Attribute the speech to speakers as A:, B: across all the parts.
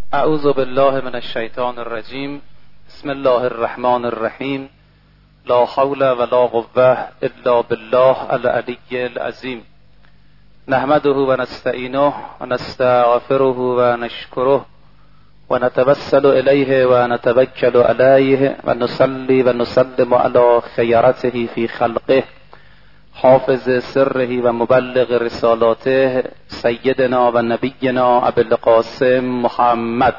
A: اعوذ بالله من الشیطان الرجیم. بسم الله الرحمن الرحیم. لا حول ولا قوة الا بالله العلی العظیم. نحمده و نستعینه و نستغفره و نشکره و نتوسل الیه و نتوکل علیه و نصلی و نسلم علی خیرته فی خلقه حافظ سره و مبلغ رسالاته سیدنا و نبینا ابی القاسم محمد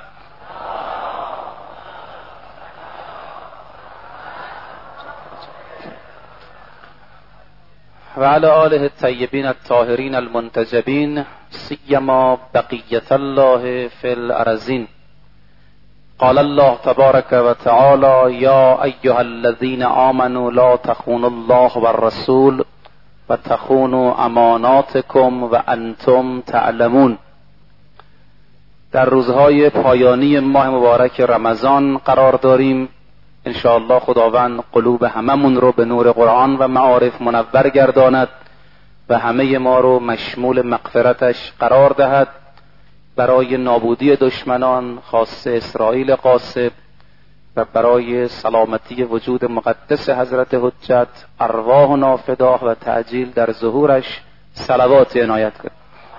A: و علی آله الطیبین الطاهرین المنتجبین سیما بقیة الله فی الارضین. قال الله تبارک و تعالی یا ایها الذین آمنوا لا تخونوا الله والرسول و تخونوا اماناتکم و انتم تعلمون. در روزهای پایانی ماه مبارک رمضان قرار داریم. انشاءالله خداوند قلوب هممون رو به نور قرآن و معارف منور گرداند و همه ما رو مشمول مغفرتش قرار دهد. برای نابودی دشمنان خاصه اسرائیل غاصب و برای سلامتی وجود مقدس حضرت حجت ارواحنا فداه و تعجیل در ظهورش صلوات عنایت کنید.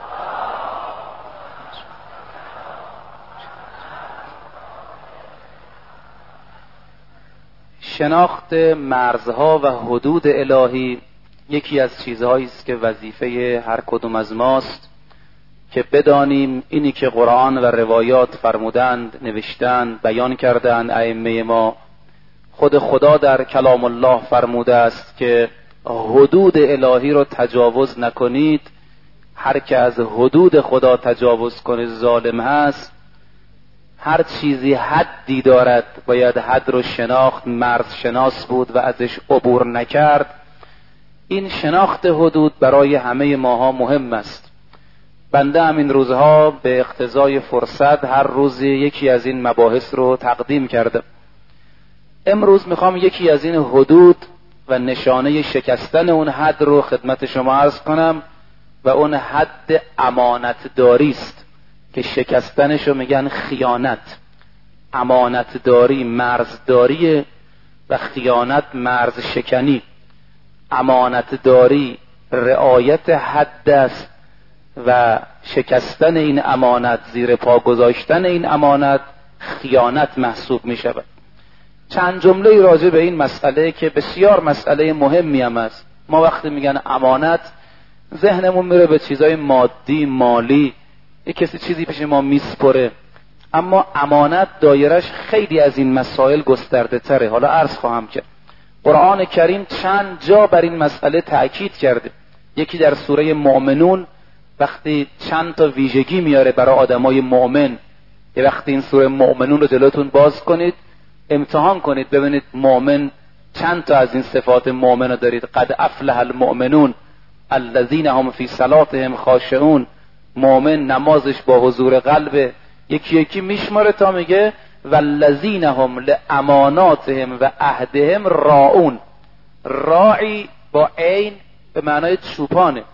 A: شناخت مرزها و حدود الهی یکی از چیزهایی است که وظیفه هر کدوم از ماست که بدانیم اینی که قرآن و روایات فرمودند، نوشتند، بیان کردند ائمه ما، خود خدا در کلام الله فرموده است که حدود الهی رو تجاوز نکنید. هر که از حدود خدا تجاوز کنه ظالم هست. هر چیزی حدی دارد، باید حد رو شناخت، مرز شناس بود و ازش عبور نکرد. این شناخت حدود برای همه ماها مهم است. بنده همین روزها به اقتضای فرصت هر روز یکی از این مباحث رو تقدیم کردم. امروز میخوام یکی از این حدود و نشانه شکستن اون حد رو خدمت شما عرض کنم و اون حد امانتداری است که شکستنش رو میگن خیانت. امانتداری مرزداری و خیانت مرز شکنی. امانتداری رعایت حد است و شکستن این امانت، زیر پا گذاشتن این امانت خیانت محسوب می شود. چند جمله راجع به این مسئله که بسیار مسئله مهمی هم است. ما وقتی میگن امانت ذهنمون میره به چیزای مادی، مالی، یک کسی چیزی پیش ما میسپره، اما امانت دایرش خیلی از این مسائل گسترده تره. حالا عرض خواهم کرد. قرآن کریم چند جا بر این مسئله تأکید کرده. یکی در سوره مؤمنون وقتی چند تا ویژگی میاره برای آدمای مؤمن. یه وقتی این سوره مؤمنون رو جلوتون باز کنید، امتحان کنید ببینید مؤمن چند تا از این صفات مؤمن رو دارید. قد افلح المؤمنون الذین هم فی صلاتهم خاشعون. مؤمن نمازش با حضور قلب. یکی یکی میشماره تا میگه والذین هم لاماناتهم و عهدهم راعون. راعی با عین به معنای چوپانه،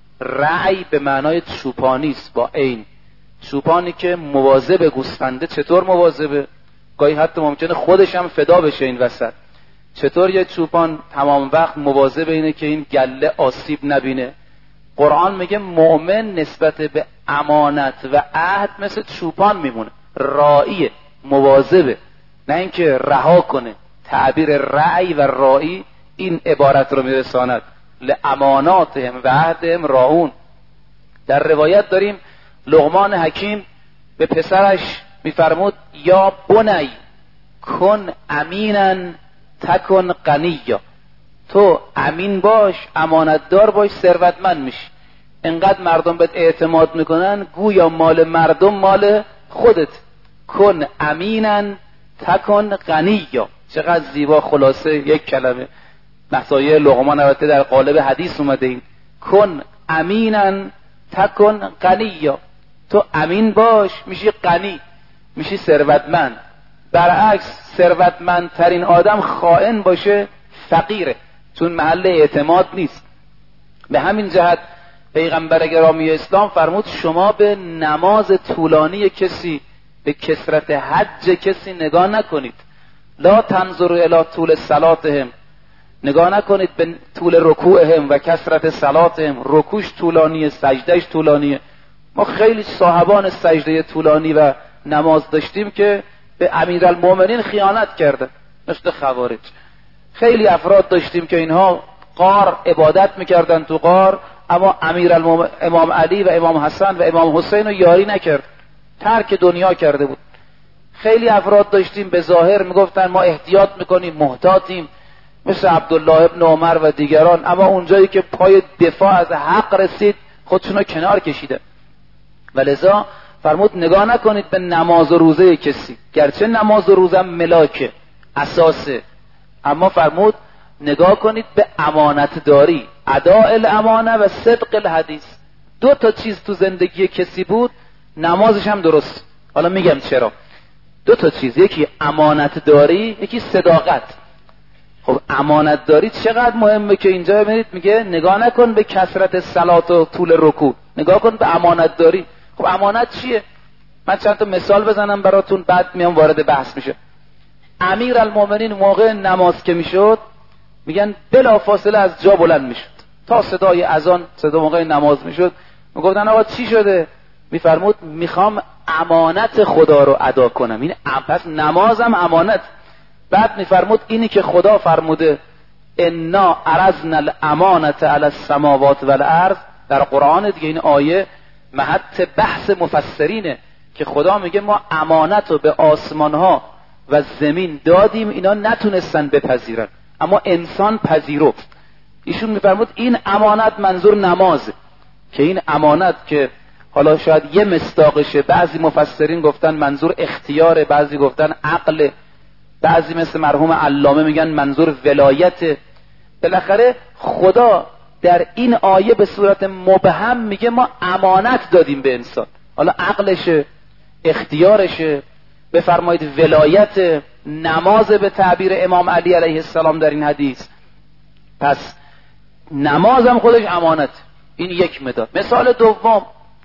A: رعی به معنای چوپانی است با عین. چوپانی که مواظب گوسفنده چطور مواظبه؟ گاهی حتی ممکنه خودش هم فدا بشه این وسط. چطور یه چوپان تمام وقت مواظب اینه که این گله آسیب نبینه؟ قرآن میگه مؤمن نسبت به امانت و عهد مثل چوپان میمونه، راعیه، مواظبه، نه اینکه رها کنه. تعبیر رعی و راعی این عبارت رو میرساند. لاماناتهم و عهدهم راعون. در روایت داریم لقمان حکیم به پسرش میفرمود یا بنی کن امینا تکن غنیا. تو امین باش، امانتدار باش، ثروتمند میشی. انقدر مردم بهت اعتماد میکنن گویا مال مردم مال خودت. کن امینا تکن غنیا. چقدر زیبا خلاصه یک کلمه. مسایه لقمان البته در قالب حدیث اومده. این کن امینا تکن غنیا. تو امین باش میشی غنی، میشی ثروتمند. برعکس ثروتمندترین آدم خائن باشه فقیره، چون محل اعتماد نیست. به همین جهت پیغمبر گرامی اسلام فرمود شما به نماز طولانی کسی به کثرت حج کسی نگاه نکنید. لا تنظروا الی طول صلاتهم، نگاه نکنید به طول رکوعهم و کثرت صلاتهم. رکوعش طولانیه، سجدهش طولانیه. ما خیلی صاحبان سجده طولانی و نماز داشتیم که به امیرالمومنین خیانت کرده، مثل خوارج. خیلی افراد داشتیم که اینها غار عبادت میکردن تو غار، اما امام علی و امام حسن و امام حسین رو یاری نکرد، ترک دنیا کرده بود. خیلی افراد داشتیم به ظاهر میگفتن ما احتیاط میکنیم، محتاطیم، مثل عبدالله ابن عمر و دیگران، اما اونجایی که پای دفاع از حق رسید خودشونو کنار کشیده. ولذا فرمود نگاه نکنید به نماز و روزه کسی، گرچه نماز و روزه ملاکه، اساسه، اما فرمود نگاه کنید به امانت داری، اداء الامانه و صدق الحدیث. دو تا چیز تو زندگی کسی بود، نمازش هم درست. حالا میگم چرا. دو تا چیز، یکی امانت داری، یکی صداقت. خب امانت داری چقدر مهمه که اینجا ببینید میگه نگاه نکن به کثرت صلات و طول رکوع، نگاه کن به امانت داری. خب امانت چیه؟ من چند تا مثال بزنم براتون، بعد میام وارد بحث میشه. امیرالمومنین موقع نماز که میشد میگن بلا فاصله از جا بلند میشد تا صدای اذان، صدا موقع نماز میشد. میگفتن آقا چی شده؟ میفرمود میخوام امانت خدا رو ادا کنم. این پس نمازم امانت. بعد میفرمود اینی که خدا فرموده انا عرضنا الامانت علی السماوات والارض، در قرآن دیگه این آیه محط بحث مفسرینه که خدا میگه ما امانت رو به آسمان ها و زمین دادیم، اینا نتونستن بپذیرن اما انسان پذیرفت. ایشون میفرمود این امانت منظور نمازه، که این امانت که حالا شاید یه مصداقشه، بعضی مفسرین گفتن منظور اختیاره، بعضی گفتن عقل، بعضی مثل مرحوم علامه میگن منظور ولایت. بالاخره خدا در این آیه به صورت مبهم میگه ما امانت دادیم به انسان، حالا عقلشه، اختیارشه، بفرمایید ولایت، نماز به تعبیر امام علی علیه السلام در این حدیث. پس نمازم خودش امانت. این یک مداد. مثال دوم،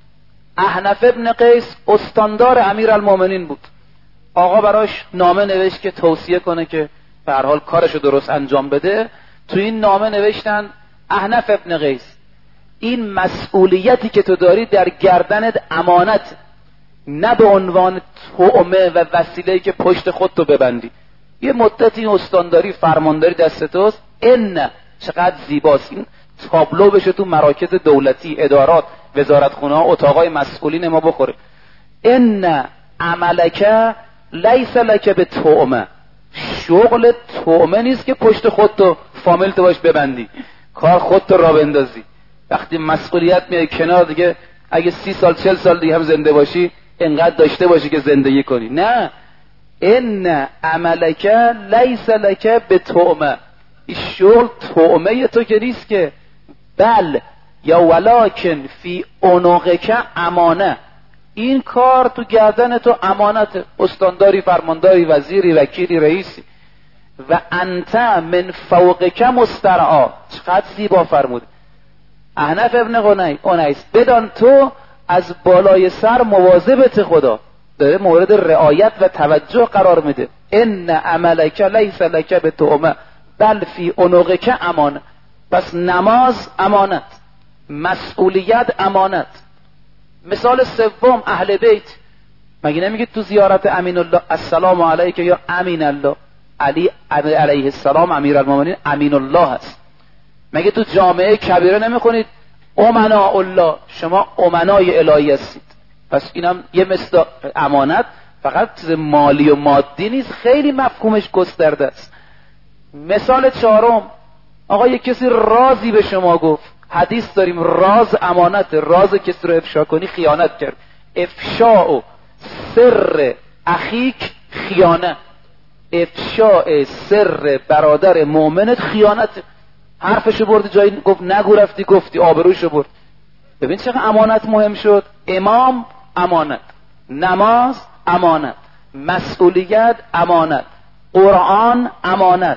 A: احنف ابن قیس استاندار امیرالمومنین بود. آقا براش نامه نوشت که توصیه کنه که به هر حال کارشو درست انجام بده. تو این نامه نوشتن احنف ابن قیس، این مسئولیتی که تو داری در گردنت امانت، نه به عنوان طعمه و وسیله‌ای که پشت خودتو ببندی. یه مدتی استانداری، فرمانداری دست توست. ان چقدر زیباست این تابلو بشه تو مراکز دولتی، ادارات، وزارتخونه ها، اتاقای مسئولین ما بخوره. ان عملک لیس لک به طعمه، شغل طعمه نیست که پشت خودتو فامیلتو باش ببندی، کار خودتو را بندازی. وقتی مسئولیت میای کنار دیگه، اگه 30 سال 40 سال دیگه هم زنده باشی انقدر داشته باشی که زندگی کنی. نه، ان عملک لیس لک به طعمه، این شغل طعمه تو که نیست که، بل یا ولکن فی عنقک امانه، این کار تو گردن تو امانت، استانداری، فرمانداری، وزیری، وکیلی، رئیسی. و انت من فوقک مسترعا، چقدر زیبا فرمود احنف ابن قنیس، بدان تو از بالای سر مواظبت خدا، داره مورد رعایت و توجه قرار میده. ان عملک لیس لک به طعمه بل فی عنقک امانه. پس نماز امانت، مسئولیت امانت. مثال سوم، اهل بیت. مگه نمیگه تو زیارت امین الله السلام علیک یا امین الله؟ علی علیه السلام امیرالمومنین امین الله هست. مگه تو جامعه کبیره نمیخونید امنا الله، شما امنای الهی هستید؟ پس اینم یه مثل امانت، فقط مالی و مادی نیست، خیلی مفهومش گسترده است. مثال چهارم، آقا یک کسی رازی به شما گفت، حدیث داریم راز امانت، راز کسی رو افشا کنی خیانت کرد. افشاء سر اخیک خیانه، افشاء سر برادر مؤمنت خیانت. حرفشو برد جایی گفت نگو، رفتی گفتی، آبروشو برد. ببین چقدر امانت مهم شد. امام امانت، نماز امانت، مسئولیت امانت، قرآن امانت،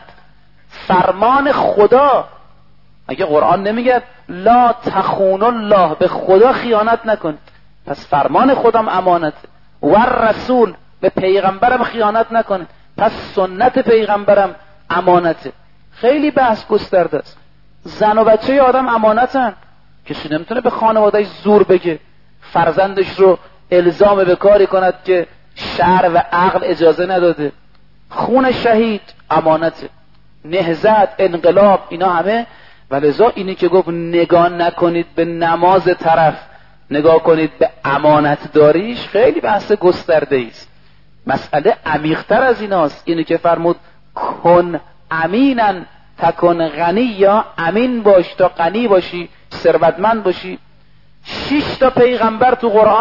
A: فرمان خدا. اگه قرآن نمیگه لا تخون الله، به خدا خیانت نکن، پس فرمان خودم امانت. و رسول به پیغمبرم خیانت نکنید. پس سنت پیغمبرم امانته. خیلی بحث گسترده است. زن و بچه آدم امانتن. کسی نمیتونه به خانواده‌اش زور بگه، فرزندش رو الزام به کاری کند که شرع و عقل اجازه نداده. خون شهید امانته، نهضت، انقلاب، اینا همه. ولذا اینی که گفت نگاه نکنید به نماز طرف، نگاه کنید به امانت داریش، خیلی بحث گسترده است. مسئله عمیق‌تر از ایناست. اینی که فرمود کن امیناً تکن غنی، یا امین باش تا غنی باشی، ثروتمند باشی. 6 تا پیغمبر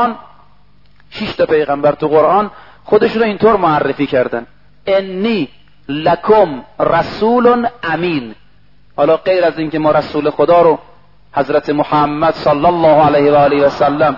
A: تو قرآن خودشون رو اینطور معرفی کردن: انی لکم رسول امین. حالا غیر از این که ما رسول خدا رو حضرت محمد صلی الله علیه و آله و سلم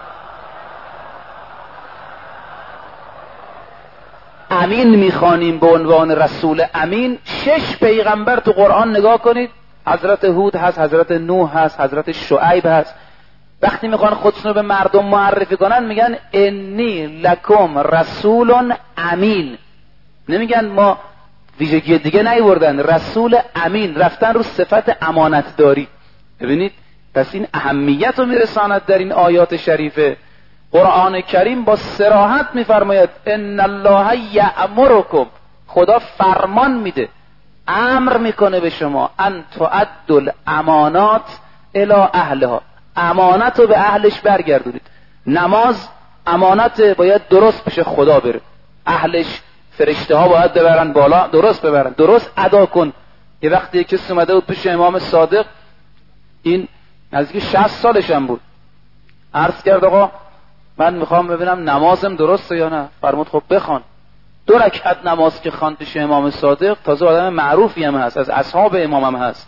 A: امین میخوانیم به عنوان رسول امین، 6 پیغمبر تو قرآن نگاه کنید. حضرت هود هست، حضرت نوح هست، حضرت شعیب هست. وقتی میخوان خودشون رو به مردم معرفی کنن میگن انی لکم رسول امین. نمیگن ما ویژگی دیگه نیوردن، رسول امین، رفتن رو صفت امانت داری. ببینید پس این اهمیت رو میرساند در این آیات شریفه. قرآن کریم با صراحت میفرماید ان الله یأمرکم، خدا فرمان میده، امر میکنه به شما ان تؤدوا الامانات الی اهلها، امانت رو به اهلش برگردونید. نماز امانت، باید درست پیش خدا بره، اهلش فرشته ها باید ببرن بالا، درست ببرن، درست ادا کن. یه وقتی کسی اومده بود پیش امام صادق، این نزدیک 60 سالش هم بود، عرض کرد آقا من میخوام ببینم نمازم درسته یا نه. فرمود خب بخوان. 2 رکعت نماز که خواند پیش امام صادق، تازه آدم معروفی هم هست، از اصحاب امام هم هست.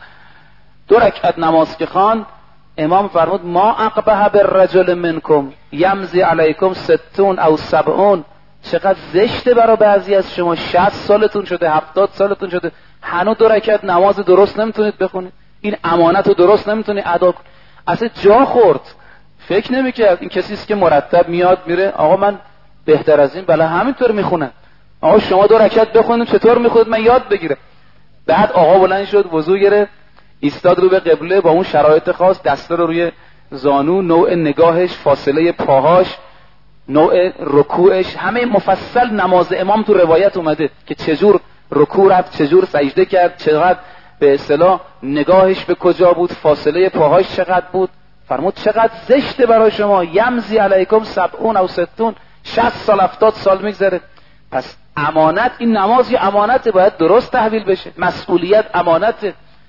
A: 2 رکعت نماز که خواند، امام فرمود ما اقبح بالرجل منکم یمضی علیکم 60 او 70. چقدر زشته برای بعضی از شما، 60 سالتون شده، 70 سالتون شده، هنوز 2 رکعت نماز درست نمیتونید بخونید، این امانت رو درست نمیتونید ادا کنید. اصلا جا خورد. فکر نمیکرد این کسی است که مرتب میاد میره آقا من بهتر از این بله همینطور میخونم، آقا شما 2 رکعت بخونید چطور میخونید من یاد بگیرم. بعد آقا بلند شد، وضو گرفت، ایستاد رو به قبله با اون شرایط خاص، دستا رو روی زانو، نوع نگاهش، فاصله پاهاش، نوع رکوعش، همه مفصل نماز امام تو روایت اومده که چجور رکوع رفت، چجور سجده کرد، چقدر به اصطلاح نگاهش به کجا بود، فاصله پاهاش چقدر بود. فرمود چقدر زشته برای شما، یمضی علیکم 70 او 60، 60 سال 70 سال میگذره. پس امانت، این نماز یه امانته، باید درست تحویل بشه، مسئولیت امانته.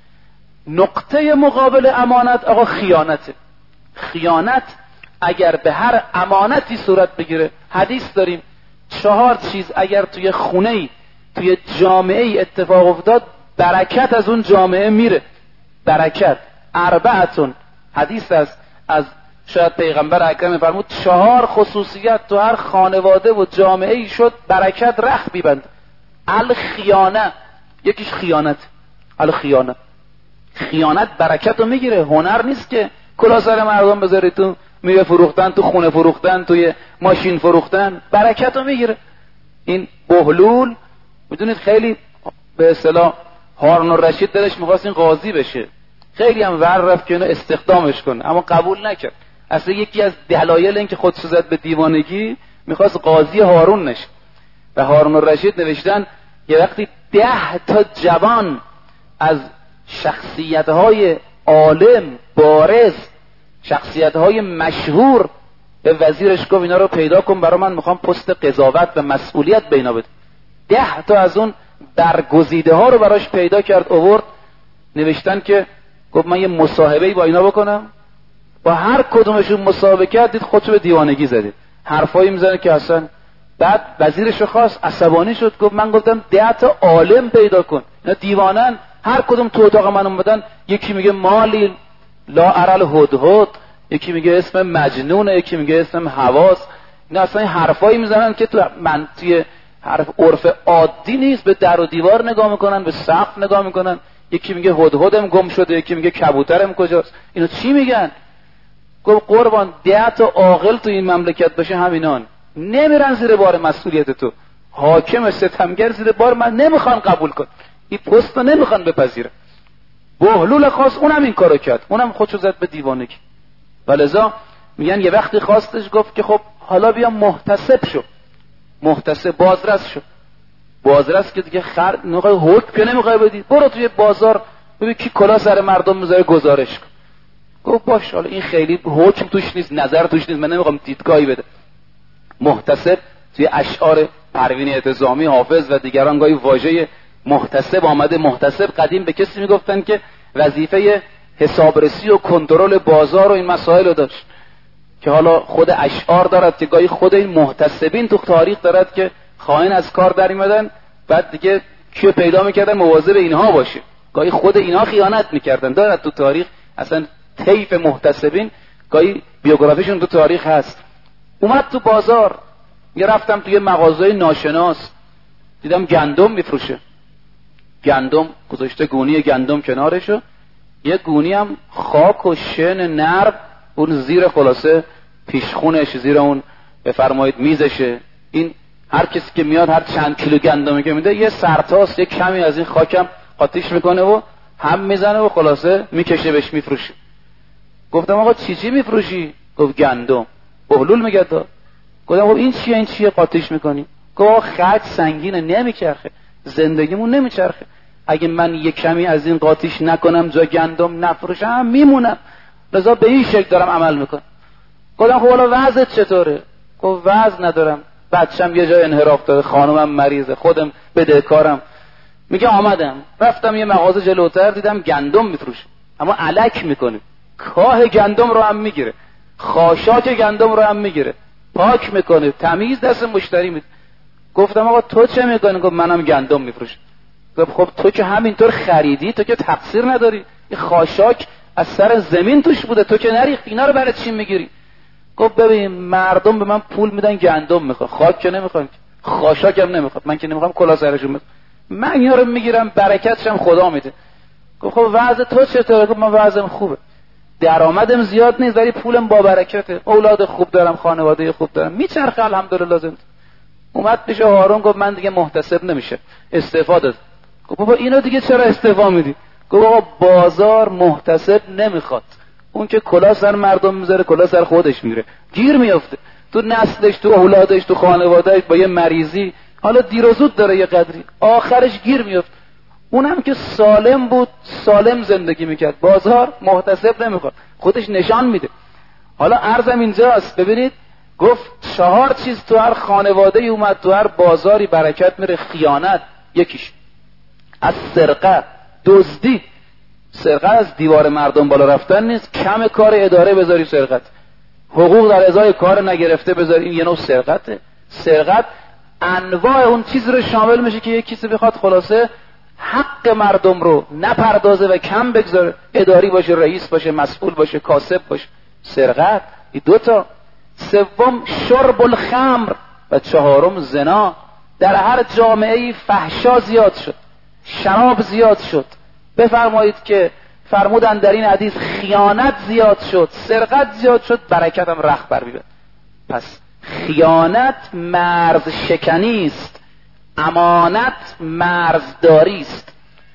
A: نقطه مقابل امانت آقا خیانته. خیانت اگر به هر امانتی صورت بگیره، حدیث داریم 4 چیز اگر توی خونه‌ای، توی جامعه‌ای اتفاق افتاد، برکت از اون جامعه میره. برکت 4 حدیث است از شاید پیغمبر اکرم فرمود 4 خصوصیت تو هر خانواده و جامعه‌ای شد برکت رخ میبند. الخیانه، یکیش خیانت. الخیانه، خیانت برکت رو میگیره. هنر نیست که کلا سر مردم بذاری تو میوه فروختن، تو خونه فروختن، توی ماشین فروختن، برکت رو میگیره. این بهلول میدونید خیلی به اصطلاح هارون الرشید دلش میخواست این قاضی بشه، خیلی هم ور رفت که اینو استخدامش کنه اما قبول نکرد. اصلا یکی از دلایل این که خودشو زد به دیوانگی میخواست قاضی هارون نشه. و هارون الرشید نوشتن یه وقتی 10 تا جوان از شخصیت‌های عالم بارز، شخصیت‌های مشهور به وزیرش گفت اینا رو پیدا کن برای من، میخوام پست قضاوت و مسئولیت به اینا بده. 10 تا از اون برگزیده ها رو براش پیدا کرد، آورد، نوشتن که گفت من یه مصاحبه‌ای با اینا بکنم. با هر کدومشون مصاحبه کرد، دید خودشو به دیوانگی زده، حرفایی میزنه که اصلا. بعد وزیرش خواست، عصبانی شد، گفت من گفتم 10 تا عالم پیدا کن، اینا دیوانن، هر کدوم تو اتاق من اومدن، یکی میگه مالی لا ارل هدهد، یکی میگه اسم مجنونه، یکی میگه اسم حواس. اینا اصلا حرفایی میزنن که تو منطقه حرف عرف عادی نیست. به در و دیوار نگاه میکنن، به سقف نگاه میکنن، یکی میگه هدهدم گم شده، یکی میگه کبوترم کجاست. اینو چی میگن؟ گفت قربان 10 تا عاقل تو این مملکت باشه همینان، نمیرن زیر بار مسئولیت تو. حاکم ستمگر زیر بار من نمیخوان قبول کن، این پست رو نمیخوان بپذیرن. بهلول خاص اونم این کارو کرد، اونم خودشو زد به دیوانگی. ولذا میگن یه وقتی خواستش گفت که خب حالا بیا محتسب شو، محتسب بازرس شو. بازرس که دیگه نمیخوای حکم که نمیخوای بدی، برو توی بازار ببین کی کلا سر مردم میذاره گزارش کن. گفت باش، حالا این خیلی حکم توش نیست، نظر توش نیست، من نمیخوام دیدگاهی بده. محتسب توی اشعار پروین اعتزامی، حافظ و دیگران گاهی واژه محتسب آمده. محتسب قدیم به کسی میگفتن که وظیفه حسابرسی و کنترل بازار و این مسائل رو داشت، که حالا خود اشعار دارد که گاهی خود این محتسبین تو تاریخ دارد که خائن از کار در اومدن، بعد دیگه کیو پیدا میکردن مواظب اینها باشه، گاهی خود اینها خیانت میکردن. دارد تو تاریخ اصلا طیف محتسبین، گاهی بیوگرافیشون تو تاریخ هست. اومد تو بازار، یه رفتم توی مغازه ناشناس دیدم گندم میفروشه، گندم گذاشته گونی گندم کنارشو، یه گونی هم خاک و شن نرم اون زیر، خلاصه پیشخونش زیر اون بفرمایید میزشه. این هر کسی که میاد هر چند کیلو گندمی که میده یه سرتاس یه کمی از این خاکم قاطیش میکنه و هم میزنه و خلاصه میکشه بهش میفروشه. گفتم آقا چی میفروشی؟ گفت گندم. بهلول میگه تو. گفتم خب این چیه قاطیش میکنی؟ گفت خرج سنگینه نمیچرخه، زندگیمون نمیچرخه، اگه من یک کمی از این قاطیش نکنم جا گندم نفروشم میمونم، لذا به این شکل دارم عمل میکنم. گفتم خب حالا وضعت چطوره؟ گفت وضع ندارم، بچم یه جای انحراف داره، خانومم مریضه، خودم بدهکارم. میگه آمدم رفتم یه مغازه جلوتر دیدم گندم میفروشه، اما الک میکنه، کاه گندم رو هم میگیره، خاشاک گندم رو هم میگیره، پاک میکنه، تمیز دست مشتری میده. گفتم آقا تو چه میکنی؟ گفت منم گندم میفروشم. گفت خب تو که همینطور خریدی، تو که تقصیر نداری، این خاشاک از سر زمین توش بوده، تو که نریختی، اینا رو برای چی میگیری؟ گفت ببین مردم به من پول میدن گندم میخوام، خاک که نمیخوام، خاشاک هم نمیخوام، من که نمیخوام کلا سرشون میخوام، من اینا رو میگیرم، برکتش هم خدا میده. گفت خب وضع تو چطوره؟ گفت من وضعم خوبه، درآمدم زیاد نیست ولی پولم با برکته، اولاد خوب دارم، خانواده خوب دارم، میچرخه الحمدلله زندگی. اومد پیش هارون گفت من دیگه محتسب نمیشه، استعفا داد. گفت بابا اینو دیگه چرا استعفا میدی؟ گفت بابا بازار محتسب نمیخواد، اون که کلا سر مردم میذاره کلا سر خودش میره، گیر میافته تو نسلش، تو اولادش، تو خانوادهش، با یه مریضی، حالا دیر و زود داره یه قدری، آخرش گیر میافته. اونم که سالم بود سالم زندگی میکرد، بازار محتسب نمیخواد، خودش نشان میده. حالا عرضم اینجاست، ببینید گفت 4 چیز تو هر خانواده اومد، تو هر بازاری برکت میره. خیانت یکیش، از سرقه، دزدی. سرقت از دیوار مردم بالا رفتن نیست، کم کار اداره بذاری سرقت، حقوق در ازای کار نگرفته بذاری، این یه نوع سرقته. سرقت انواع اون چیز رو شامل میشه که یک کسی بخواد خلاصه حق مردم رو نپردازه و کم بگذاره، اداری باشه، رئیس باشه، مسئول باشه، کاسب باشه. سرقت. این 2 تا. 3 شرب الخمر و 4 زنا. در هر جامعه‌ای فحشا زیاد شد، شراب زیاد شد، بفرمایید که فرمودن در این حدیث خیانت زیاد شد، سرقت زیاد شد، برکت هم رخ بر میبرد. پس خیانت مرز شکنی است، امانت مرزداری است.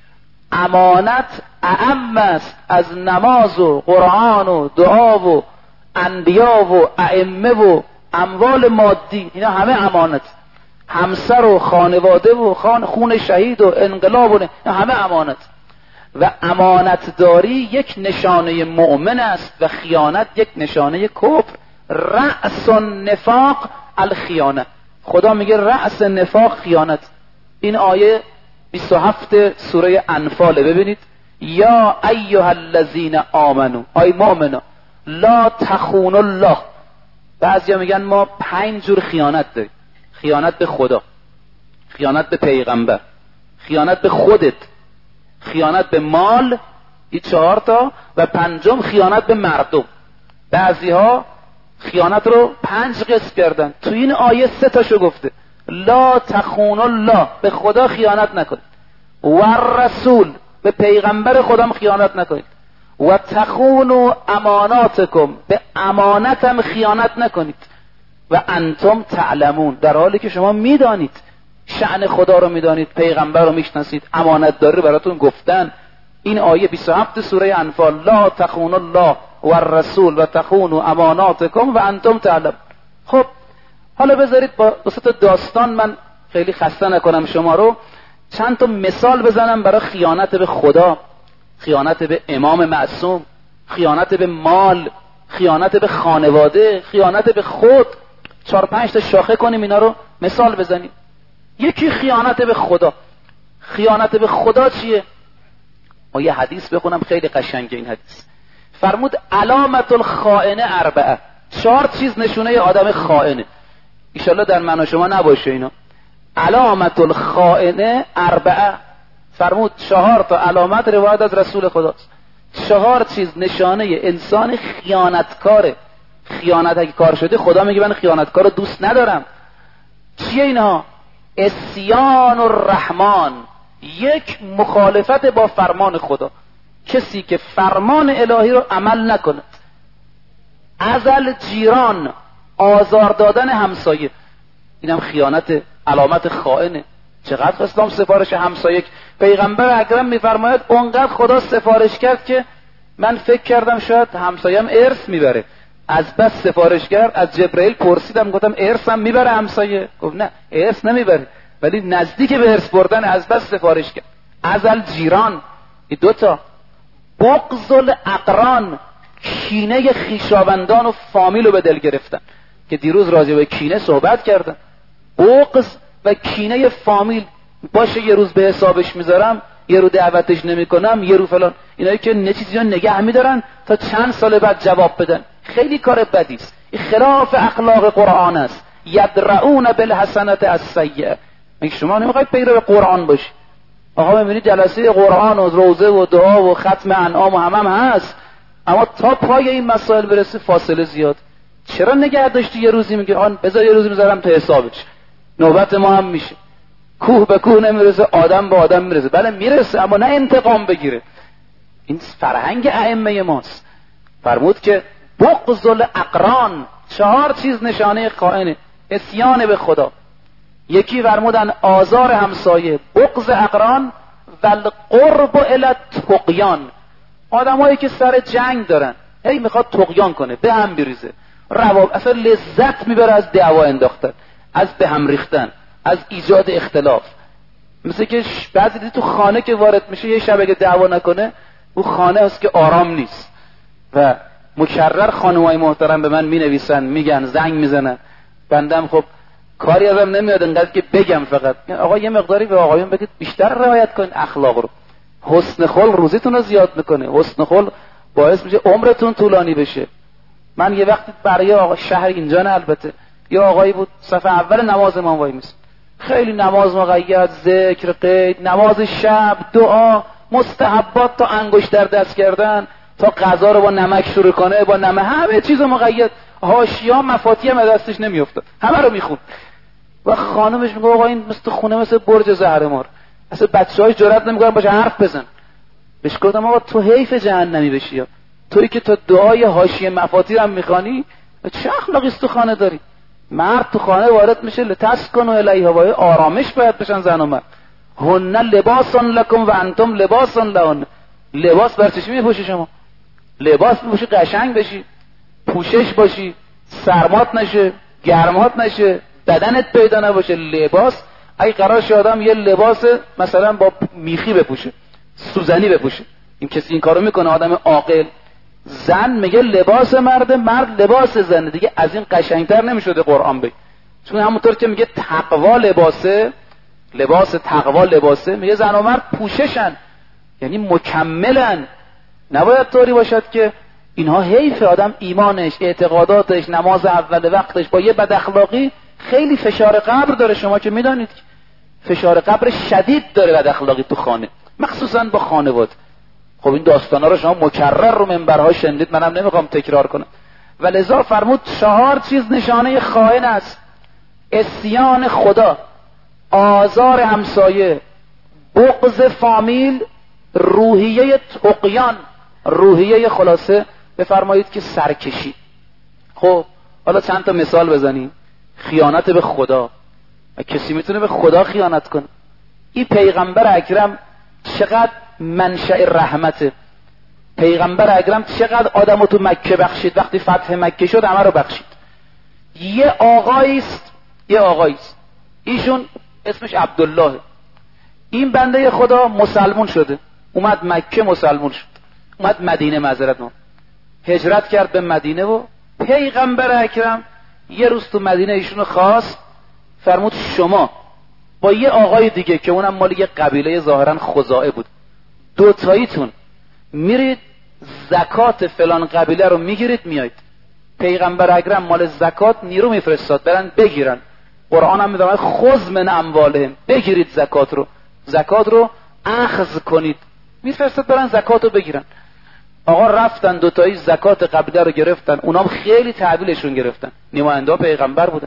A: امانت اعم است از نماز و قرآن و دعا و انبیا و ائمه و اموال مادی، اینا همه امانت. همسر و خانواده و خون شهید و انقلاب و اینا همه امانت. و امانتداری یک نشانه مؤمن است و خیانت یک نشانه کفر. رأس النفاق الخیانه. خدا میگه رأس نفاق خیانت. این آیه 27 سوره انفال. ببینید یا ایها الذین آمنو، ای مؤمنا لا تخونوا الله. بعضیا میگن ما 5 جور خیانت داریم: خیانت به خدا، خیانت به پیغمبر، خیانت به خودت، خیانت به مال، این 4 تا، و 5م خیانت به مردم. بعضی ها خیانت رو 5 قسم کردن، تو این آیه 3 تاشو گفته: لا تخونوا الله، به خدا خیانت نکنید، و رسول، به پیغمبر خودم خیانت نکنید، و تخونوا اماناتکم، به امانتم خیانت نکنید، و انتم تعلمون، در حالی که شما میدانید، شأن خدا رو میدانید، پیغمبر رو میشناسید، امانت داری براتون گفتن. این آیه 27 سوره انفال، لا تخونوا الله و الرسول و تخونوا اماناتکم و انتم تعلمون. خب حالا بذارید با وسط داستان، من خیلی خسته نکنم شما رو، چند تا مثال بزنم برای خیانت به خدا، خیانت به امام معصوم، خیانت به مال، خیانت به خانواده، خیانت به خود. 4-5 تا شاخه کنیم اینا رو مثال بزنیم. یکی خیانت به خدا. خیانت به خدا چیه؟ ما یه حدیث بخونم خیلی قشنگه این حدیث. فرمود علامت الخائن 4، 4 چیز نشونه آدم خائنه. ایشالله در من و شما نباشه اینا. علامت الخائن 4، فرمود 4 تا علامت روایت از رسول خداست. 4 چیز نشانه انسان خیانتکاره. خیانت اگه کار شده خدا میگه من خیانتکار رو دوست ندارم. چیه اینا؟ عصیان الرحمن، یک مخالفت با فرمان خدا، کسی که فرمان الهی رو عمل نکنه. ازل جیران، آزار دادن همسایه، اینم خیانت، علامت خائنه. چقدر اسلام سفارش همسایه، پیغمبر اکرم میفرماید اونقدر خدا سفارش کرد که من فکر کردم شاید همسایم ارث میبره، از بس سفارش کرد. از جبرئیل پرسیدم گفتم ارث هم میبره همسایه؟ گفت نه ارث نمیبره، ولی نزدیک به ارث بردن از بس سفارش کرد. ازل جیران، این 2 تا. بغض الاقران، کینه خویشاوندان و فامیل رو به دل گرفتن که دیروز راجع به کینه صحبت کردم. بغض و کینه فامیل، باشه یه روز به حسابش میذارم، یه رو دعوتش نمیکنم، یه رو فلان، اینایی که چیزی رو نگه میدارن تا چند سال بعد جواب بدن. خیلی کار بدی است، این خلاف اخلاق قرآن است. یدرؤون بالحسنة السیئة. مگه شما نمیخواید پیرو قرآن باشی؟ آقا میبینید جلسه قرآن و روزه و دعا و ختم انعام و هم هست، اما تا پای این مسائل برسه فاصله زیاد. چرا نگه داشتی یه روزی میگه آن بذار یه روزی میذارم تا حسابش؟ نوبت ما هم میشه. کوه به کوه نمیرسه، آدم به آدم میرسه. بله میرسه، اما نه انتقام بگیره. این فرهنگ ائمه ماست. فرمود که بغض الاقران، 4 چیز نشانه خائنه. عصیان به خدا، یکی فرمودن آزار همسایه، بغض اقران و القرب الی الطغیان. آدمایی که سر جنگ دارن، هی میخواد طغیان کنه، به هم بریزه، اصلا لذت میبره از دعوا انداختن، از به هم ریختن، از ایجاد اختلاف. مثل که بعضی دیدی تو خانه که وارد میشه یه شب اگه دعوا نکنه، اون خانه هست که آرام نیست. و مکرر خانومای محترم به من مینویسن، میگن، زنگ میزنن، بندم خب کاری ازم نمیاد انقدر که بگم، فقط آقا یه مقداری به آقایون بگید بیشتر رعایت کنید اخلاق رو. حسن خلق روزیتون رو زیاد میکنه، حسن خلق باعث میشه عمرتون طولانی بشه. من یه وقت برای آقا شهر اینجا نه البته، یه آقایی بود صف اول نماز ما وای میست، خیلی نماز مقید، ذکر، قید، نماز شب، دعا، مستحبات تا انگشت در دست کردن، تا غذا رو با نمک شروع کنه، با نمک، همه چیزو مقید، حاشیه مفاتیح هم دستش نمیافتاد، همه رو میخوند. و خانمش میگه آقا این مثل خونه مثل برج زهرمار، اصلا بچه‌ها جرئت نمیکنن باشه حرف بزن. بهش گفتم آقا تو حیف جهنمی بشی، یا تویی که تا دعای حاشیه مفاتیح هم میخوانی، چه اخلاقی است تو خانه داری؟ مرد تو خانه وارد میشه لتسکنوا الیها، و آرامش باید بشن زن و مرد. هن لباس لکم و انتم لباس لهن. لباس بر چی میپوشی شما؟ لباس میپوشی قشنگ بشی، پوشش باشی، سرمات نشه، گرمات نشه، بدنت پیدا نباشه. لباس اگه قرار شه آدم یه لباس مثلا با میخی بپوشه، سوزنی بپوشه، این کسی این کارو میکنه؟ آدم عاقل. زن میگه لباس مرد، مرد لباس زنه. دیگه از این قشنگتر نمیشده قرآن بگه. چون همونطور که میگه تقوا لباسه، لباس تقوا لباسه، میگه زن و مرد پوششن، یعنی مکملن. نباید طوری باشد که اینها حیف آدم ایمانش، اعتقاداتش، نماز اول وقتش با یه بد اخلاقی خیلی فشار قبر داره. شما که میدانید فشار قبر شدید داره بد اخلاقی تو خانه، مخصوصا با خانواده. خب این داستانا رو شما مکرر رو منبرها شنیدید، منم نمیخوام تکرار کنم. و لذا فرمود 4 چیز نشانه خائن است: عصیان خدا، آزار همسایه، بغض فامیل، روحیه طغیان، روحیه خلاصه بفرمایید که سرکشی. خب حالا چند تا مثال بزنیم. خیانت به خدا. کسی میتونه به خدا خیانت کنه؟ این پیغمبر اکرم چقدر منشأ رحمته. پیغمبر اکرم چقدر آدمو تو مکه بخشید، وقتی فتح مکه شد همه رو بخشید. یه آقایی است ایشون اسمش عبدالله. این بنده خدا مسلمون شده، اومد مکه مسلمون شد، اومد مدینه هجرت کرد به مدینه و پیغمبر اکرم یه روز تو مدینه ایشونو خواست، فرمود شما با یه آقای دیگه که اونم مال یه قبیله ظاهرا خزاعه بود، دوتاییتون میرید زکات فلان قبیله رو میگیرید میایید. پیغمبر اکرم مال زکات نیرو میفرستاد برن بگیرن. قرآن هم میگه خذ من اموالهم، بگیرید زکات رو اخذ کنید. میفرستاد برن زکات رو بگیرن. آقا رفتن دوتایی زکات قبیله رو گرفتن، اونام خیلی تحویلشون گرفتن، نماینده پیغمبر بودن.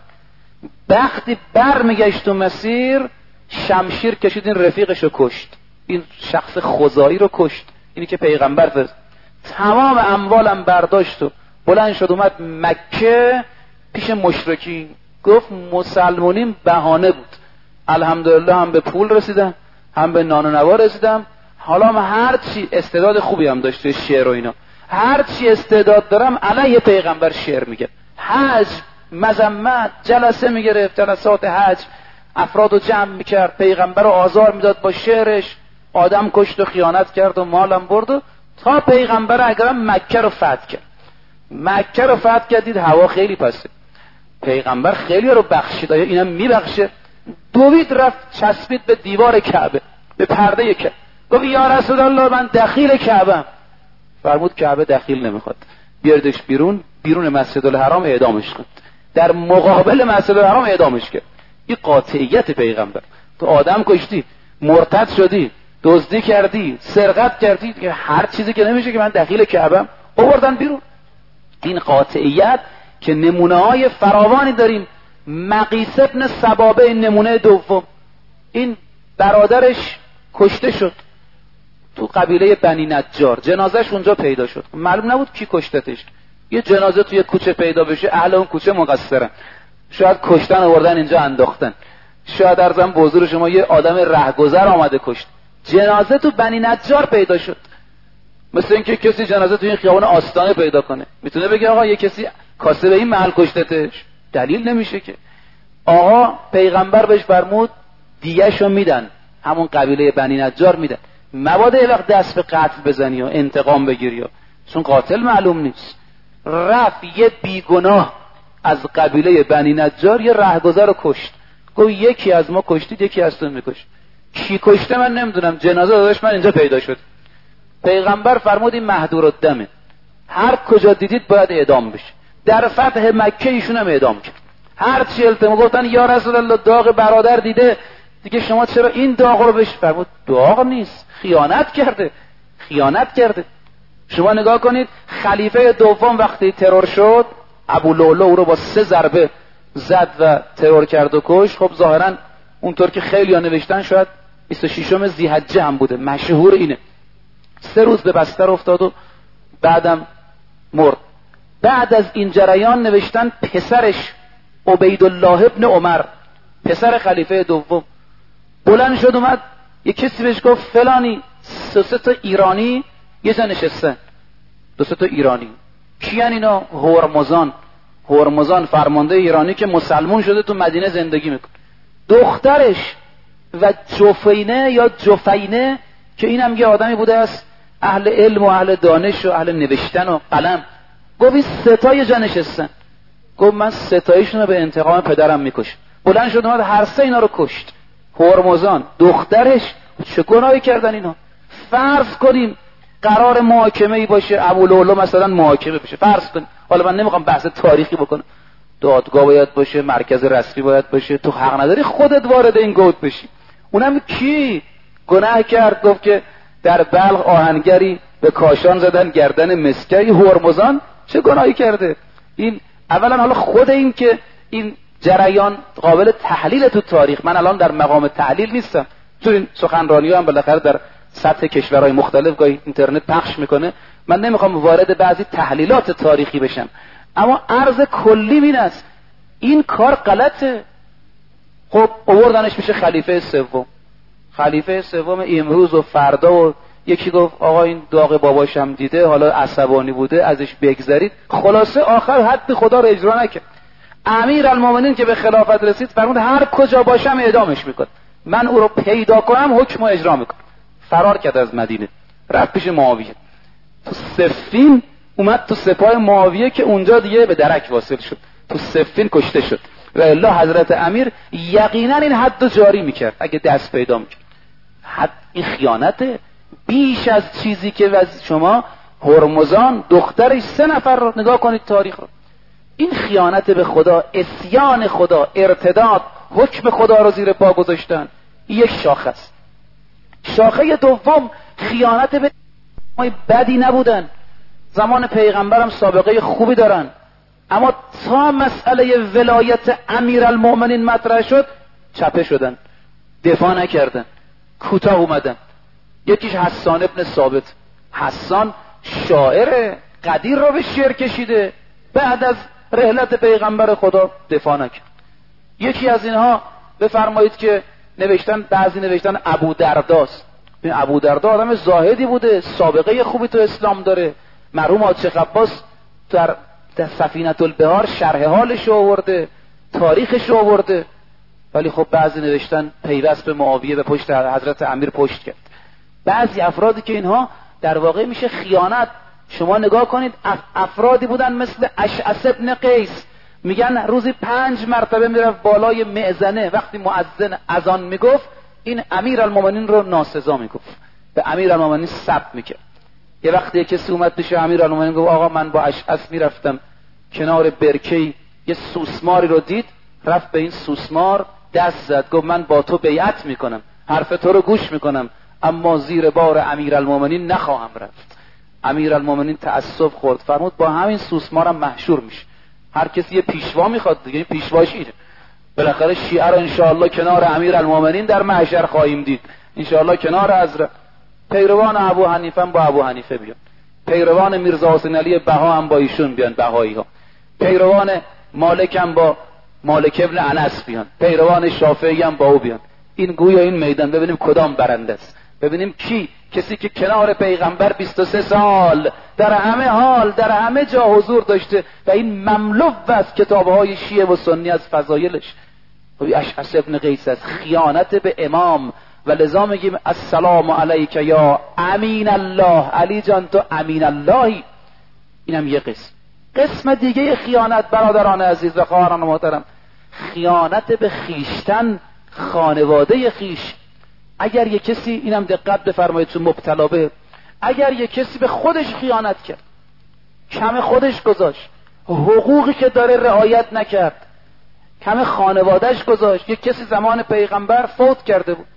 A: وقتی برمیگشت تو مسیر شمشیر کشید، این رفیقش رو کشت، این شخص خزاعی رو کشت، اینی که پیغمبر فرست. تمام اموالم برداشت و بلند شد اومد مکه پیش مشرکین، گفت مسلمانیم بهانه بود، الحمدلله هم به پول رسیدم هم به نان و نوا رسیدم، حالا من هر چی استعداد خوبی هم داشته، شعر و اینا، هر چی استعداد دارم علیه پیغمبر شعر میگه، حج مذمت جلسه میگرفت، جلسات حج افرادو جمع میکرد، پیغمبر رو آزار میداد با شعرش، آدم کشت و خیانت کرد و مالم برد و تا پیغمبر اکرم مکه رو فتح کرد. مکه رو فتح کردید هوا خیلی پسه، پیغمبر خیلی رو بخشید، آیا اینم میبخشه؟ دوید رفت چسبید به دیوار کعبه، به پرده کعبه، گفت یا رسول الله من دخیل کعبه‌ام. فرمود کعبه دخیل نمیخواد، بیاردش بیرون مسجد الحرام اعدامش کن. در مقابل مسجد الحرام اعدامش کرد. این قاطعیت پیغمبر. تو آدم کشتی، مرتد شدی، دزدی کردی، سرقت کردی، که هر چیزی که نمیشه که من دخیل کعبه‌ام، آوردن بیرون. این قاطعیت که نمونه های فراوانی داریم. مقیس ابن سبابه نمونه دوم، این برادرش کشته شد تو قبیله بنی نجار، جنازش اونجا پیدا شد، معلوم نبود کی کشتتش. یه جنازه توی کوچه پیدا بشه اهل اون کوچه مقصرن، شاید کشتن آوردن اینجا انداختن، شاید ارزم به حضور شما یه آدم رهگذر آمده کشت. جنازه تو بنی نجار پیدا شد. مثل اینکه کسی جنازه تو این خیابان آستانه پیدا کنه، میتونه بگه آقا یه کسی کاسه به این محل کشتتش، دلیل نمیشه که. آقا پیغمبر بهش فرمود دیگه‌شو میدن، همون قبیله بنی نجار میدن، مبادا یه وقت دست به قتل بزنی و انتقام بگیری، چون قاتل معلوم نیست. رفت یه بیگناه از قبیله بنی نجار یه رهگذر رو کشت، گفت یکی از ما کشتید یکی از تو میکش. کی کشته من نمیدونم، جنازه داداش من اینجا پیدا شد. پیغمبر فرمود این محضور الدمه، هر کجا دیدید باید اعدام بشه. در فتح مکه ایشون هم اعدام کرد. هر چی التماس گفتن یا رسول الله داغ برادر دیده، دیگه شما چرا این داغ رو بهش؟ فرمود داغ نیست، خیانت کرده. شما نگاه کنید خلیفه دوم وقتی ترور شد، ابو لؤلؤ او رو با 3 ضربه زد و ترور کرد و کش. خب ظاهرا اونطور که خیلی ها نوشتن شاید 26 ذی‌حجه هم بوده، مشهور اینه. 3 روز به بستر افتاد و بعدم مرد. بعد از این جریان نوشتن پسرش عبیدالله ابن عمر، پسر خلیفه دوم، بلند شد اومد یه کسی بهش گفت فلانی 2-3 تا ایرانی یه جا نشستن، 2-3 تا ایرانی. کیان اینا؟ هرمزان فرمانده ایرانی که مسلمون شده تو مدینه زندگی میکنه. دخترش و جفینه یا جفینه که اینم یه آدمی بوده است اهل علم و اهل دانش و اهل نوشتن و قلم، گفت این 3 تا یه جا نشستن. گفت من 3 تایشون رو به انتقام پدرم میکشم. بلند شد اومد هر 3 اینا رو کشت. هرمزان، دخترش، چه گناهی کردن اینا؟ فرض کنیم قرار محاکمه ای باشه، ابو لؤلؤ مثلا محاکمه بشه، فرض کنیم، حالا من نمیخوام بحث تاریخی بکنم، دادگاه باید باشه، مرکز رسمی باید باشه، تو حق نداری خودت وارد این گود بشی. اونم کی گناه کرد؟ گفت که در بلخ آهنگری به کاشان زدن گردن مسکری. هرمزان چه گناهی کرده؟ این اولا حالا خود این که این جریان قابل تحلیل تو تاریخ، من الان در مقام تحلیل نیستم، تو این سخنرانی‌ها هم بالاخره در سطح کشورهای مختلف گاهی اینترنت پخش میکنه، من نمیخوام وارد بعضی تحلیلات تاریخی بشم، اما عرض کلی این است این کار غلطه. خب آوردنش میشه خلیفه سوم. خلیفه سوم امروز و فردا و یکی گفت آقا این داغ باباشم دیده، حالا عصبانی بوده ازش بگذرید. خلاصه آخر حد خدا رو اجرا نکرد. امیرالمومنین که به خلافت رسید فرمود هر کجا باشم اعدامش میکنم، من او رو پیدا کنم حکم رو اجرا میکنم. فرار کرد از مدینه، رفت پیش معاویه. تو صفین اومد تو سپاه معاویه که اونجا دیگه به درک واصل شد، تو صفین کشته شد. و الا حضرت امیر یقینا این حد رو جاری میکرد اگه دست پیدا میکرد. حد این خیانته بیش از چیزی که از شما هرمزان دخترش 3 نفر رو نگاه کنید تاریخ رو. این خیانت به خدا، عصیان خدا، ارتداد، حکم خدا رو زیر پا گذاشتن، یک شاخه است. شاخه دوم خیانت به بدی نبودن، زمان پیغمبرم سابقه خوبی دارن، اما تا مسئله ولایت امیرالمومنین مطرح شد چپه شدن، دفاع نکردن، کوتاه اومدن. یکیش حسان ابن ثابت. حسان شاعر قدیر رو به شعر کشیده، بعد از رحلت پیغمبر خدا دفاع نکرد. یکی از اینها بفرمایید که نوشتن، بعضی نوشتن ابو درداست. این ابو دردا آدم زاهدی بوده، سابقه خوبی تو اسلام داره. مرحوم آچخ عباس در سفینة البحار شرح حالش آورده، خاریخش آورده. ولی خب بعضی نوشتن پیوست به معاویه، به پشت حضرت امیر پشت کرد. بعضی افرادی که اینها در واقع میشه خیانت. شما نگاه کنید افرادی بودن مثل اشعث ابن قیس، میگن روزی 5 مرتبه میرفت بالای مئذنه، وقتی مؤذن اذان میگفت این امیرالمومنین رو ناسزا میگفت، به امیرالمومنین سب میکرد. یه وقتی کسی اومد پیش امیرالمومنین گفت آقا من با اشعث میرفتم کنار برکه‌ای، یه سوسماری رو دید، رفت به این سوسمار دست زد، گفت من با تو بیعت میکنم، حرف تو رو گوش میکنم، اما زیر بار امیرالمومنین نخواهم رفت. امیرالمومنین تأسف خورد، فرمود با همین سوسمارم محشور میشه. هر کسی یه پیشوا میخواد دیگه، این پیشواش اینه. بالاخره شیعه رو انشاءالله کنار امیرالمومنین در محشر خواهیم دید، انشاءالله کنار حضرت. پیروان ابو حنیفه هم با ابو حنیفه بیان، پیروان میرزا حسین علی بها هم با ایشون بیان، بهایی ها. پیروان مالک هم با مالک ابن انس بیان، پیروان شافعی هم با او بیان. این گویا این میدان ببینیم کدام برنده است، ببینیم کی، کسی که کنار پیغمبر 23 سال در همه حال در همه جا حضور داشته و این مملو از کتابهای شیعه و سنی از فضایلش. اشعث ابن قیس از خیانت به امام، و لذا میگیم السلام علیک یا امین الله، علی جان تو امین اللهی. اینم یه قسم دیگه خیانت برادران عزیز و خواهران محترم، خیانت به خیشتن، خانواده خیش. اگر یک کسی، اینم دقت بفرمایید تو مبتلا به، اگر یک کسی به خودش خیانت کرد، کم خودش گذاشت، حقوقی که داره رعایت نکرد، کم خانوادهش گذاشت. یک کسی زمان پیغمبر فوت کرده بود،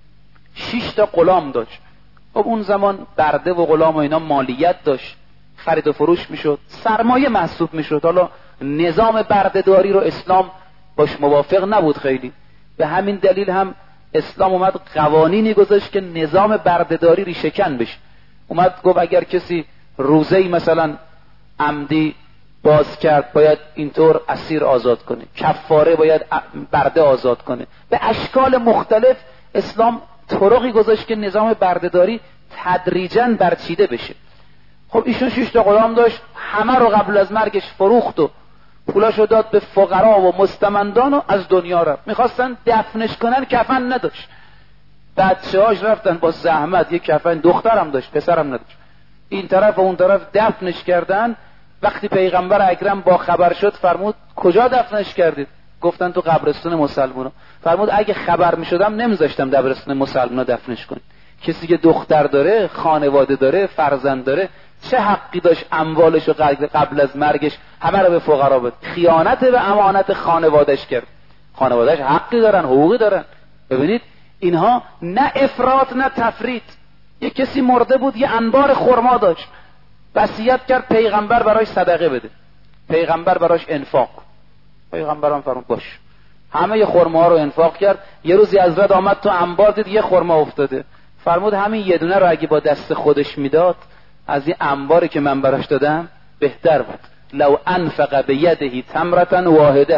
A: 6 تا غلام داشت. خب اون زمان برده و غلام و اینا مالیت داشت، خرید و فروش میشد، سرمایه محسوب میشد. حالا نظام بردهداری رو اسلام باش موافق نبود خیلی، به همین دلیل هم اسلام اومد قوانینی گذاشت که نظام بردهداری ریشه‌کن بشه. اومد گفت اگر کسی روزه‌ای مثلا عمدی باز کرد باید اینطور اسیر آزاد کنه، کفاره باید برده آزاد کنه. به اشکال مختلف اسلام طرقی گذاشت که نظام بردهداری تدریجاً برچیده بشه. خب ایشون 6 تا غلام داشت، همه رو قبل از مرگش فروخت و پولاشو داد به فقرا و مستمندان و از دنیا رفت. میخواستن دفنش کنن، کفن نداشت. بچه‌هاش رفتن با زحمت یک کفن، دخترم داشت پسرم نداشت، این طرف و اون طرف دفنش کردن. وقتی پیغمبر اکرم با خبر شد فرمود کجا دفنش کردید؟ گفتن تو قبرستون مسلمونا. فرمود اگه خبر میشدم نمیذاشتم قبرستون مسلمونا دفنش کنید. کسی که دختر داره، خانواده داره، فرزند داره، چه حقی داشت اموالش رو قبل از مرگش همه رو به فقرا بده؟ خیانت به امانت خانوادهش کرد. خانوادهش حقی دارن، حقوقی دارن. ببینید اینها نه افراط نه تفریط. یک کسی مرده بود، یه انبار خرما داشت، وصیت کرد پیغمبر براش صدقه بده، پیغمبر براش انفاق. پیغمبرم فرمود باش، همه خرما رو انفاق کرد. یه روزی حضرت آمد تو انبار دید یه خرما افتاده، فرمود همین یه دونه رو اگه با دست خودش میداد از این انباری که من براش دادم بهتر بود. لو انفق بیده تمرة واحده،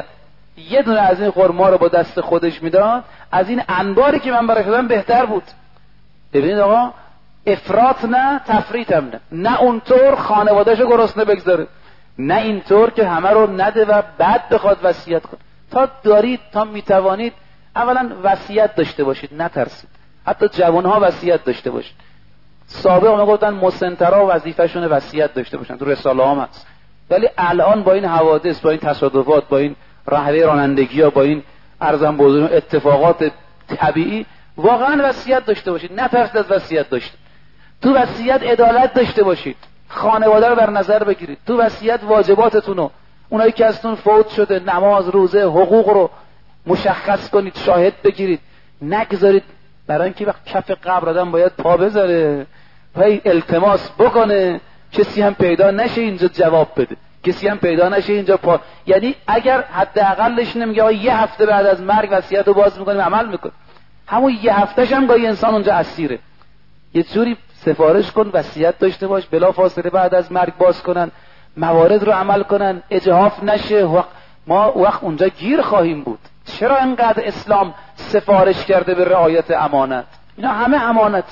A: یه دونه از این خرما رو با دست خودش میداد، از این انباری که من برای خودم بهتر بود. ببینید آقا، افراط نه، تفریط هم نه. نه اونطور خانوادهشو گرسنه بگذاره، نه اینطور که همه رو نده و بعد بخواد وصیت کنه. تا دارید، تا میتوانید، اولا وصیت داشته باشید، نترسید. حتی جوانها وصیت داشته باشید. سابق میگفتن مسنترا وظیفه‌شون وصیت داشته باشن، تو رساله هم هست. ولی الان با این حوادث، با این تصادفات، با این رهبری رانندگی‌ها، با این ارزم بزرگ اتفاقات طبیعی، واقعا وصیت داشته باشید. نترسید از وصیت داشته. تو وصیت عدالت داشته باشید، خانواده رو در نظر بگیرید. تو وصیت واجباتتون رو، اونایی که ازتون فوت شده، نماز، روزه، حقوق رو مشخص کنید، شاهد بگیرید. نگذارید برای اینکه وقت کف قبر آدم باید پا بذاره، پای التماس بکنه، کسی هم پیدا نشه اینجا جواب بده، کسی هم پیدا نشه اینجا یعنی اگر حداقلش نمیگه آقا یه هفته بعد از مرگ وصیت رو باز میکنیم عمل میکنه، همون یه هفتهش هم گاهی انسان اونجا اسیره. یه جوری سفارش کن وصیت داشته باش، بلا فاصله بعد از مرگ باز کنن، موارد رو عمل کنن، اجحاف نشه. ما وقت اونجا گیر خواهیم بود. چرا انقدر اسلام سفارش کرده به رعایت امانت؟ اینا همه امانت.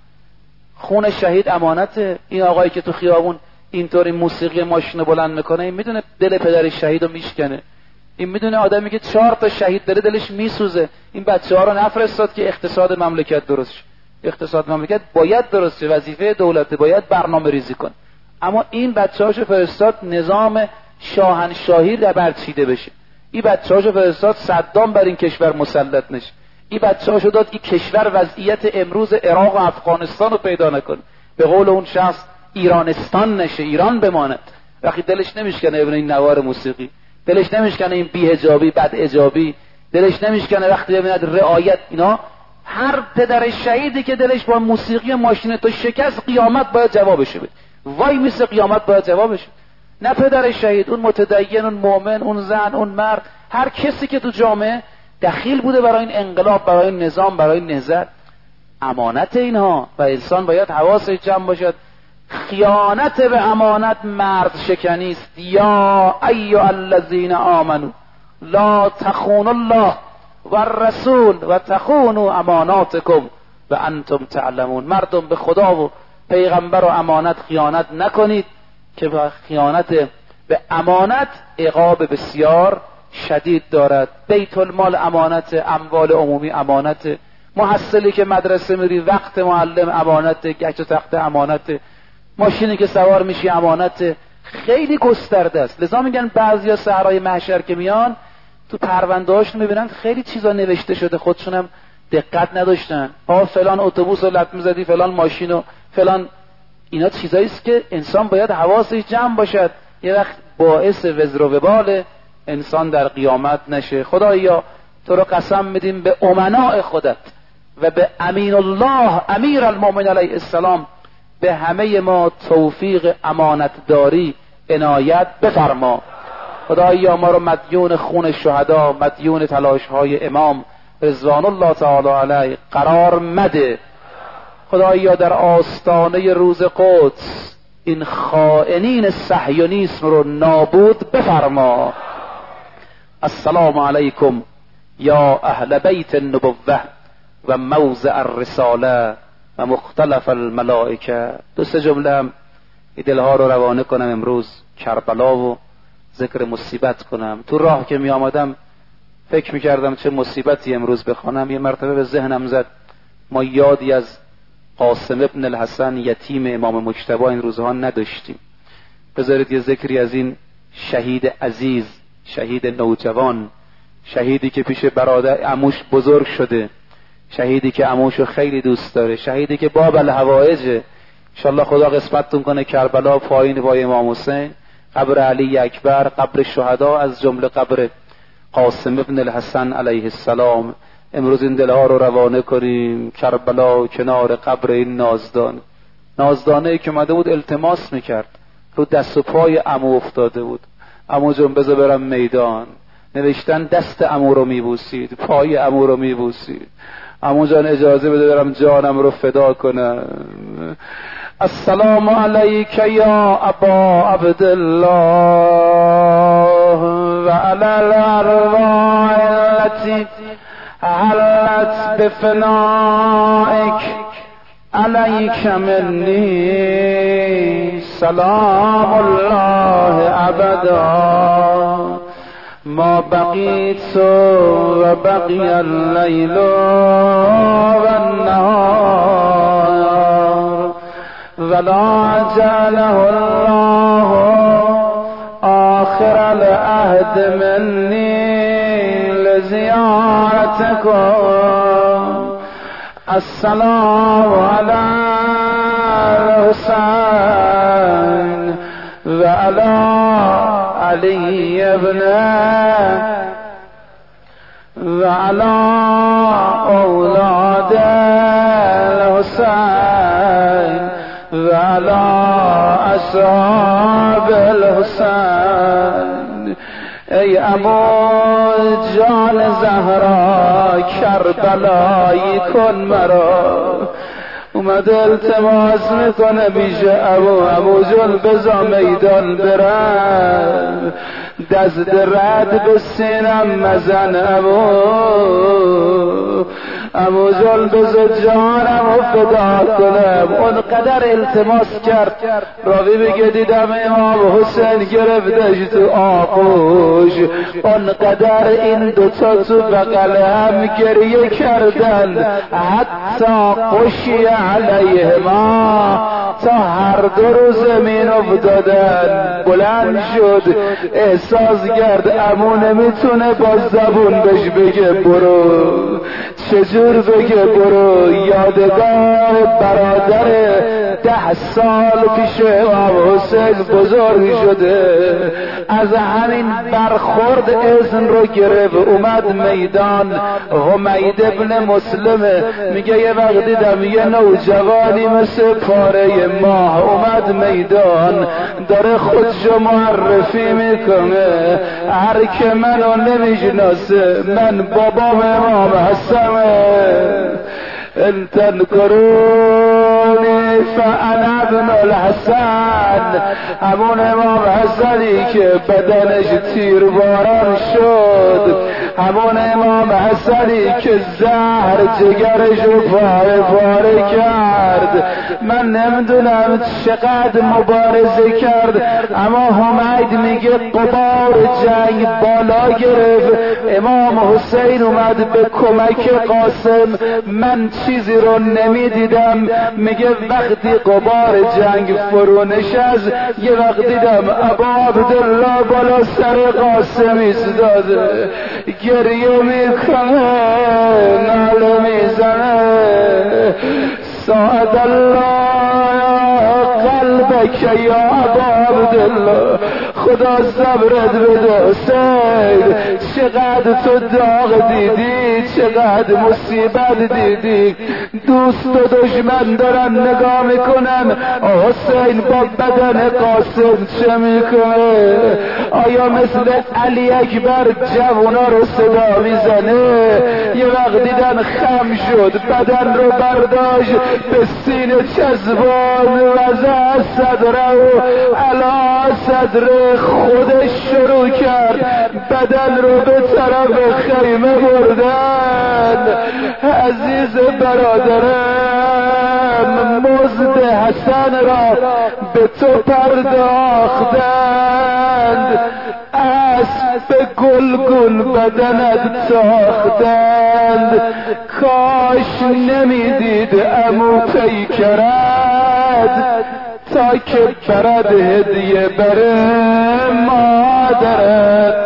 A: خون شهید امانته. این آقایی که تو خیابون اینطوری موسیقی ماشین بلند میکنه، این میدونه دل پدر شهید رو میشکنه. این میدونه آدمی که 4 تا شهید داره دلش میسوزه. این بچه‌ها رو نفرستاد که اقتصاد مملکت درست شه. اقتصاد مملکت باید درست شه، وظیفه دولت، باید برنامه ریزی کنه. اما این بچه‌هاشو فرستاد نظام شاهنشاهی در برچیده بشه. این بچه‌هاشو فرستاد صدام بر این کشور مسلط نشه. این بچه‌هاشو داد این کشور وضعیت امروز عراق و افغانستان رو پیدا نکنه. به قول اون شخص ایرانستان نشه، ایران بماند. وقتی دلش نمیشکنه ببینه این نوار موسیقی، دلش نمیشکنه این بی‌حجابی، بدحجابی، دلش نمیشکنه وقتی ببیند رعایت اینا. هر پدر شهیدی که دلش با موسیقی ماشین تو شکست، قیامت باید جوابش بده. وای میسه قیامت باید جوابش. نه پدر شهید، اون متدین، اون مؤمن، اون زن، اون مرد، هر کسی که تو جامعه دخیل بوده برای این انقلاب، برای این نظام، برای این نهضت، امانت اینها و انسان باید حواسش جمع باشد. خیانت به امانت مرد شکنی است. یا ایها الذین آمنو لا تخونوا الله و الرسول و تخونوا اماناتکم و انتم تعلمون. مردم به خدا و پیغمبر و امانت خیانت نکنید که خیانت به امانت عقاب بسیار شدید دارد. بیت المال امانت، اموال عمومی امانت، محصلی که مدرسه میری وقت معلم امانت، گچ و تخت امانت، ماشینی که سوار میشی امانت. خیلی گسترده است. لذا میگن بعضیا صحرای محشر که میان تو پرونده‌هاشون میبینن خیلی چیزا نوشته شده، خودشونم دقت نداشتن. فلان اتوبوس رو لط میزدی، فلان ماشین و فلان. اینا چیزایی است که انسان باید حواسش جمع باشد، یه وقت باعث وزر و وبال انسان در قیامت نشه. خدایا تو رو قسم میدیم به امناء خودت و به امین الله امیر المؤمنین علیه السلام، به همه ما توفیق امانتداری عنایت بفرما. خدایا ما رو مدیون خون شهدا، مدیون تلاش های امام رضوان الله تعالی علیه قرار مده. خدایا در آستانه روز قدس این خائنین صهیونیسم رو نابود بفرما. السلام علیکم یا اهل بیت النبوه و موضع الرساله و مختلف الملائکه. 2-3 جمله هم دلها رو روانه کنم. امروز کربلا و ذکر مصیبت کنم. تو راه که می آمدم فکر می کردم چه مصیبتی امروز بخوانم. یه مرتبه به ذهنم زد ما یادی از قاسم ابن الحسن یتیم امام مجتبی این روزها نداشتیم. بذارید یه ذکری از این شهید عزیز، شهید نوجوان، شهیدی که پیش برادر عموش بزرگ شده، شهیدی که عموشو خیلی دوست داره، شهیدی که باب الحوائجه. انشالله خدا قسمتتون کنه کربلا پایین پای امام حسین، قبر علی اکبر، قبر شهدا، از جمله قبر قاسم ابن الحسن علیه السلام. امروز این دلها رو روانه کنیم. کربلا کنار قبر این نازدانه که اومده بود التماس میکرد، رو دست و پای عمو افتاده بود. عمو جون بذار برم میدان. نوشتن دست عمو رو میبوسید، پای عمو رو میبوسید. عمو جان اجازه بده برم جانم رو فدا کنم. السلام علیک یا ابا عبدالله وعلى الأرواح التي حلت بفنائك عليك مني سلام الله أبدا ما بقيت وبقي الليل والنهار ولا جعله الله آخر العهد مني لزيارتكم السلام على الحسين وعلى علي ابن وعلى أولاد الحسين وعلى أصحاب الحسين ای ابو جان زهرا کربلایی کن مرا اومده التماس میکنه پیش ابو جان بزا میدان برم دست رد به سینم مزن ابو جان بزا جانم و فدا کنم اونقدر التماس کرد راوی بگه دیدم امام حسین گرفتش تو آغوش اونقدر این دوتا تو بغل هم گریه کردن حتی قشی علیهما تا هر دو رو زمین افتادن بلند شد احساس کرد عمو نمیتونه با زبون بهش بگه برو چجور بگه برو یادگار برادر 10 سال پیش امام حسین بزرگ شده از همین برخورد اذن رو گرفت اومد میدان حمید ابن مسلمه میگه یه وقت دیدم یه نوجوانی مثل پاره ماه اومد میدان داره خودشو معرفی میکنه هر که منو نمیشناسه من بابام امام حسنه ان تذكروني فانا ابن الحسن همون امام حسنی که بدنش تیرباران شد همون امام حسنی که زهر جگرش رو پاره پاره کرد من نمیدونم چقدر مبارزه کرد اما حمید میگه قبار جنگ بالا گرفت امام حسین اومد به کمک قاسم من چیزی رو نمیدیدم میگه وقتی قبار جنگ فرو نشست یه وقت دیدم ابا عبدالله بالا سر قاسم ایستاده گریه میکنه ناله میزنه ساعد الله قلبک یا ابا عبدالله خدا صبرت بده حسین چقدر تو داغ دیدی چقدر مصیبت دیدی دوست و دشمن دارن نگاه میکنن حسین با بدن قاسم چه میکنه آیا مثل علی اکبر جوونا رو صدا میزنه یه وقت دیدن خم شد بدن رو برداشت به سینه چسبان وزع صدره و علا صدر خودش شروع کرد بدن رو به طرف خیمه بردن عزیز برادرم مزد حسن را به تو پرداختند اسب گلگون بدنت تاختند کاش نمیدید عمو پیکرد تا که برد هدیه بره مادرت